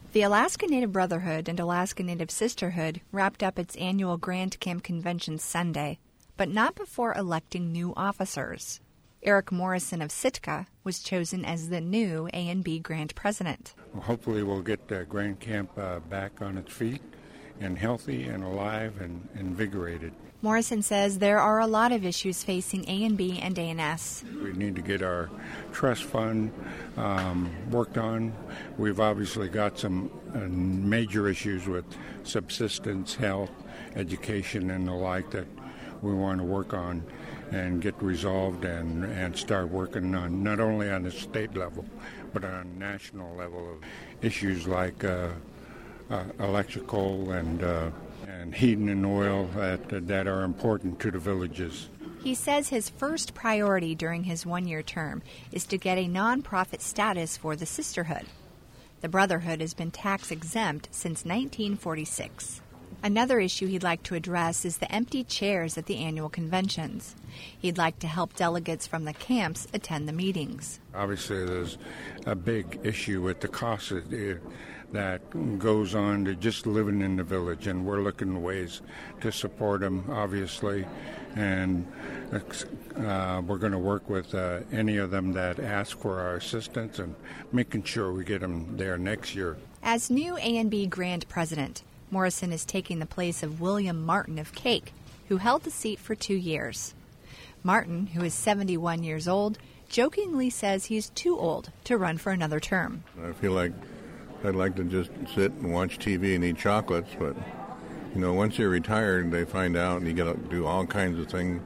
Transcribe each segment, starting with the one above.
The Alaska Native Brotherhood and Alaska Native Sisterhood wrapped up its annual Grand Camp Convention Sunday, but not before electing new officers. Eric Morrison of Sitka was chosen as the new A&B Grand President. Well, hopefully we'll get Grand Camp back on its feet and healthy and alive and invigorated. Morrison says there are a lot of issues facing A&B and ANS. We need to get our trust fund worked on. We've obviously got some major issues with subsistence, health, education, and the like that we want to work on and get resolved and start working on not only on the state level, but on a national level of issues like electrical and heating and oil that are important to the villages. He says his first priority during his one-year term is to get a nonprofit status for the sisterhood. The Brotherhood has been tax-exempt since 1946. Another issue he'd like to address is the empty chairs at the annual conventions. He'd like to help delegates from the camps attend the meetings. Obviously, there's a big issue with the cost that goes on to just living in the village, and we're looking at ways to support them, obviously, and we're going to work with any of them that ask for our assistance and making sure we get them there next year. As new A&B Grand President, Morrison is taking the place of William Martin of Cake, who held the seat for 2 years. Martin, who is 71 years old, jokingly says he's too old to run for another term. I feel like I'd like to just sit and watch TV and eat chocolates, but, once you're retired, they find out and you got to do all kinds of things,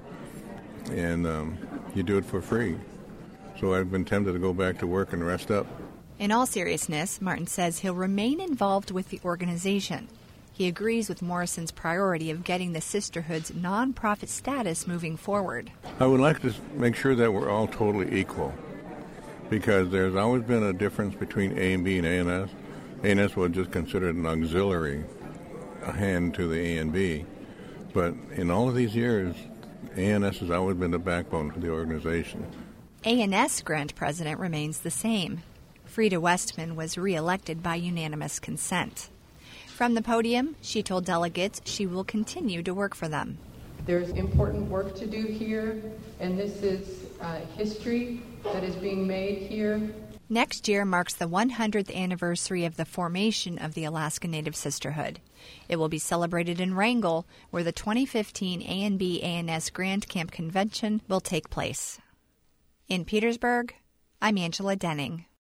and you do it for free. So I've been tempted to go back to work and rest up. In all seriousness, Martin says he'll remain involved with the organization. He agrees with Morrison's priority of getting the sisterhood's nonprofit status moving forward. I would like to make sure that we're all totally equal, because there's always been a difference between A&B and ANS. ANS was just considered an auxiliary, a hand to the A&B. But in all of these years, ANS has always been the backbone of the organization. ANS Grand President remains the same. Frida Westman was reelected by unanimous consent. From the podium, she told delegates she will continue to work for them. There's important work to do here, and this is history that is being made here. Next year marks the 100th anniversary of the formation of the Alaska Native Sisterhood. It will be celebrated in Wrangell, where the 2015 A&B ANS Grand Camp Convention will take place. In Petersburg, I'm Angela Denning.